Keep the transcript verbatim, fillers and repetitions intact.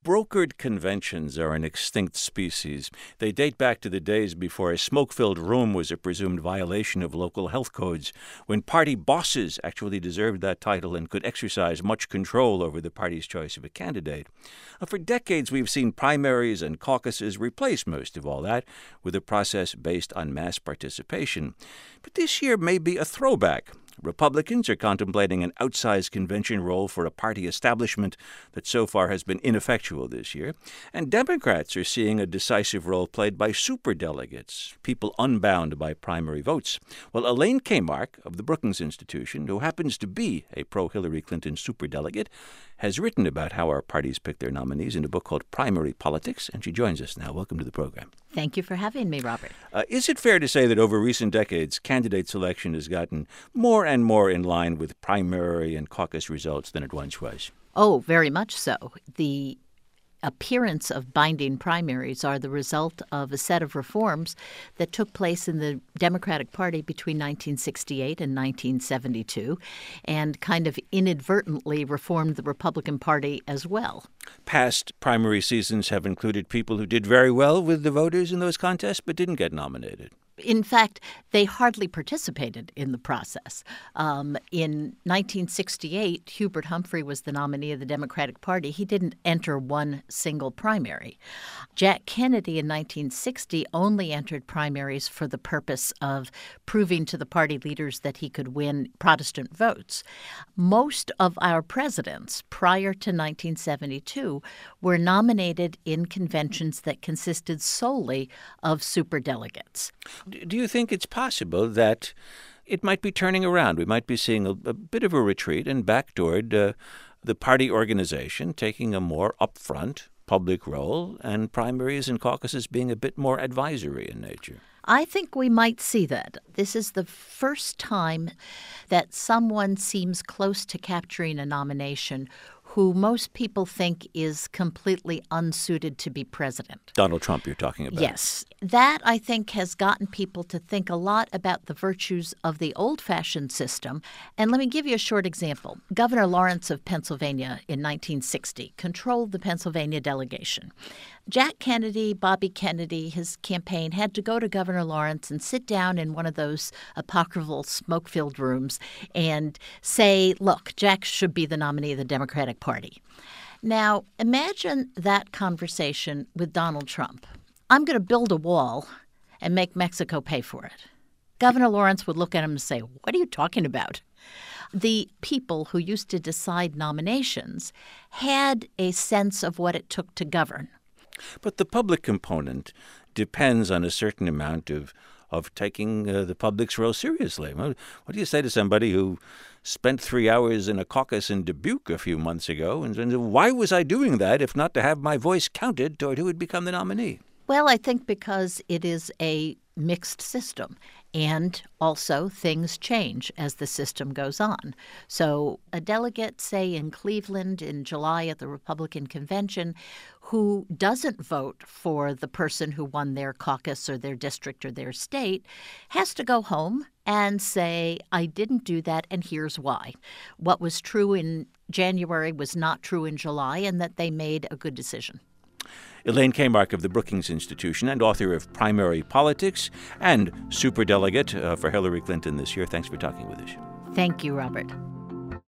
Brokered conventions are an extinct species. They date back to the days before a smoke-filled room was a presumed violation of local health codes, when party bosses actually deserved that title and could exercise much control over the party's choice of a candidate. Uh, For decades, we've seen primaries and caucuses replace most of all that with a process based on mass participation. But this year may be a throwback. Republicans are contemplating an outsized convention role for a party establishment that so far has been ineffectual this year, and Democrats are seeing a decisive role played by superdelegates, people unbound by primary votes. Well, Elaine Kamarck of the Brookings Institution, who happens to be a pro-Hillary Clinton superdelegate, has written about how our parties pick their nominees in a book called Primary Politics, and she joins us now. Welcome to the program. Thank you for having me, Robert. Uh, is it fair to say that over recent decades, candidate selection has gotten more and more in line with primary and caucus results than it once was? Oh, very much so. The appearance of binding primaries are the result of a set of reforms that took place in the Democratic Party between nineteen sixty-eight and nineteen seventy-two and kind of inadvertently reformed the Republican Party as well. Past primary seasons have included people who did very well with the voters in those contests but didn't get nominated. In fact, they hardly participated in the process. Um, in nineteen sixty-eight, Hubert Humphrey was the nominee of the Democratic Party. He didn't enter one single primary. Jack Kennedy in nineteen sixty only entered primaries for the purpose of proving to the party leaders that he could win Protestant votes. Most of our presidents prior to nineteen seventy-two were nominated in conventions that consisted solely of superdelegates. Do you think it's possible that it might be turning around? We might be seeing a, a bit of a retreat and back toward uh, the party organization taking a more upfront public role and primaries and caucuses being a bit more advisory in nature? I think we might see that. This is the first time that someone seems close to capturing a nomination who most people think is completely unsuited to be president. Donald Trump, you're talking about. Yes. That, I think, has gotten people to think a lot about the virtues of the old-fashioned system. And let me give you a short example. Governor Lawrence of Pennsylvania in nineteen sixty controlled the Pennsylvania delegation. Jack Kennedy, Bobby Kennedy, his campaign had to go to Governor Lawrence and sit down in one of those apocryphal smoke-filled rooms and say, look, Jack should be the nominee of the Democratic Party. Now, imagine that conversation with Donald Trump. I'm going to build a wall and make Mexico pay for it. Governor Lawrence would look at him and say, what are you talking about? The people who used to decide nominations had a sense of what it took to govern. But the public component depends on a certain amount of of taking uh, the public's role seriously. What do you say to somebody who spent three hours in a caucus in Dubuque a few months ago and said, why was I doing that if not to have my voice counted toward who would become the nominee? Well, I think because it is a mixed system. And also, things change as the system goes on. So a delegate, say, in Cleveland in July at the Republican convention, who doesn't vote for the person who won their caucus or their district or their state, has to go home and say, I didn't do that, and here's why. What was true in January was not true in July, and that they made a good decision. Elaine Kamarck of the Brookings Institution and author of Primary Politics and superdelegate uh, for Hillary Clinton this year. Thanks for talking with us. Thank you, Robert.